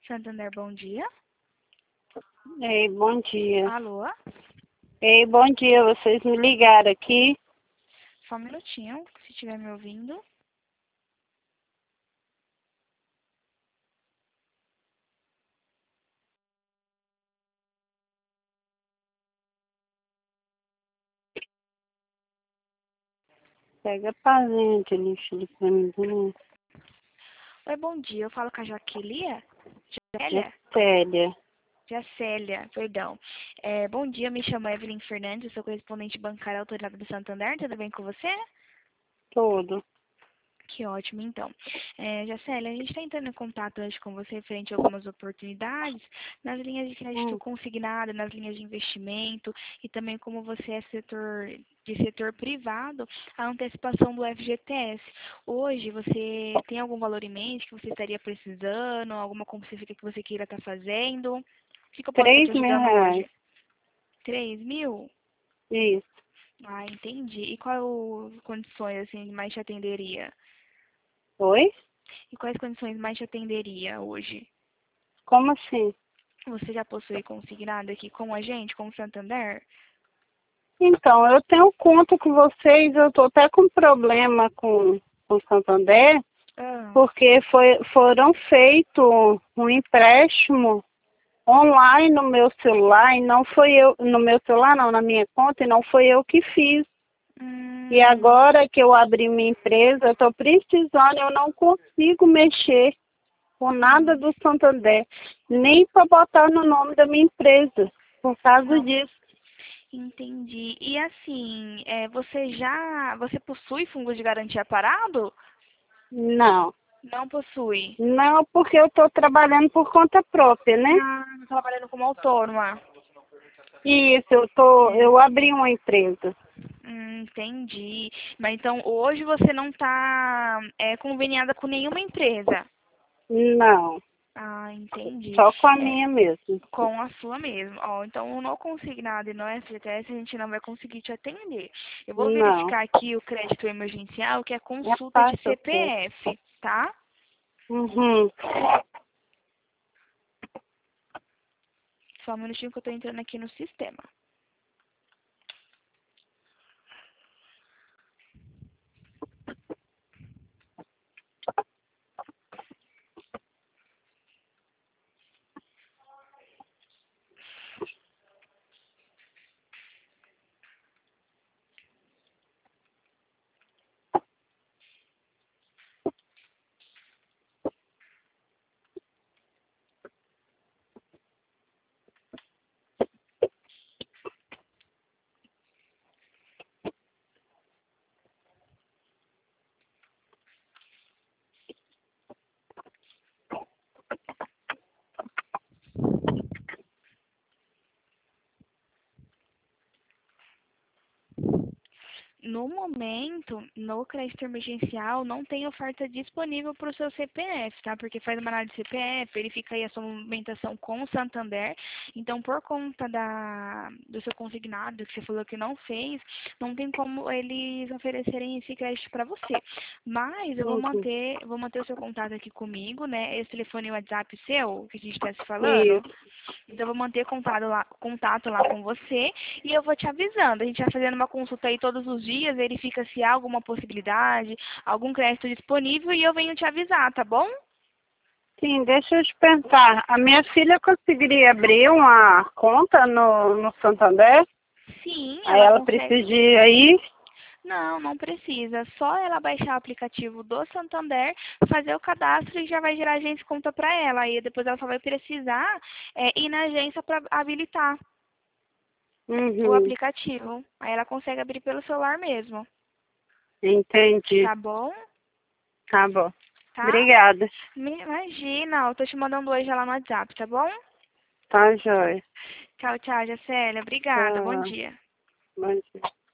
Santander, bom dia. Ei, bom dia. Alô? Ei, bom dia. Vocês me ligaram aqui. Só um minutinho, se estiver me ouvindo. Pega pra gente, lixo de camisinha. Oi, bom dia. Eu falo com a Jaquelia? É Jacélia? Célia. Jacélia, perdão. Bom dia, me chamo Evelyn Fernandes, sou correspondente bancária autorizada do Santander. Tudo bem com você? Tudo. Que ótimo, então. Jacélia, a gente está entrando em contato hoje com você referente a algumas oportunidades nas linhas de crédito consignado, nas linhas de investimento e também como você é setor privado, a antecipação do FGTS. Hoje, você tem algum valor em mente que você estaria precisando, alguma compra específica que você queira estar fazendo? O que eu posso estar te 3.000 ajudando reais. hoje? 3.000? Isso. Ah, entendi. E qual condições, assim, mais te atenderia? Oi? E quais condições mais te atenderia hoje? Como assim? Você já possui consignado aqui com a gente, com o Santander? Então, eu tenho conta com vocês. Eu tô até com problema com o Santander, Ah, porque foram feito um empréstimo online no meu celular e não foi eu, no meu celular não, na minha conta, e não foi eu que fiz. E hum, agora que eu abri minha empresa, eu estou precisando, eu não consigo mexer com nada hum, do Santander, nem para botar no nome da minha empresa, por causa não, disso. entendi. E assim, você possui fundo de garantia parado? Não, Não possui. não, porque eu estou trabalhando por conta própria, né? Ah, tá trabalhando como autônoma. Isso, eu abri uma empresa. Entendi. Mas então hoje você não está conveniada com nenhuma empresa? Não, Ah, entendi. só com a É, minha mesmo. com a sua mesmo. Ó, então, no consignado e no FGTS, a gente não vai conseguir te atender. Eu vou Não, verificar aqui o crédito emergencial, que é é consulta de fácil, ok. CPF, tá? Uhum. Só um minutinho que eu tô entrando aqui no sistema. No momento, no crédito emergencial, não tem oferta disponível para o seu CPF, tá? Porque faz uma análise de CPF, verifica aí a sua movimentação com o Santander. Então, por conta do seu consignado, que você falou que não fez, não tem como eles oferecerem esse crédito para você. Mas eu Uhum. vou manter o seu contato aqui comigo, né? Esse telefone e WhatsApp seu, que a gente está se falando. Isso. Então, eu vou manter contato lá com você e eu vou te avisando. A gente vai fazendo uma consulta aí todos os dias, verifica se há alguma possibilidade, algum crédito disponível e eu venho te avisar, tá bom? Sim, deixa eu te perguntar. A minha filha conseguiria abrir uma conta no Santander? Sim, Aí ela ela consegue. precisa ir aí? Não, não precisa. Só ela baixar o aplicativo do Santander, fazer o cadastro e já vai gerar agência de conta para ela. Aí depois ela só vai precisar ir na agência para habilitar o Uhum, aplicativo. Aí ela consegue abrir pelo celular mesmo, entendi. tá bom? Tá bom. Tá? Obrigada. Imagina, eu tô te mandando hoje lá no WhatsApp, tá bom? Tá, joia. Tchau, tchau, Jacélia. Obrigada. Bom Tchau. dia. Bom dia.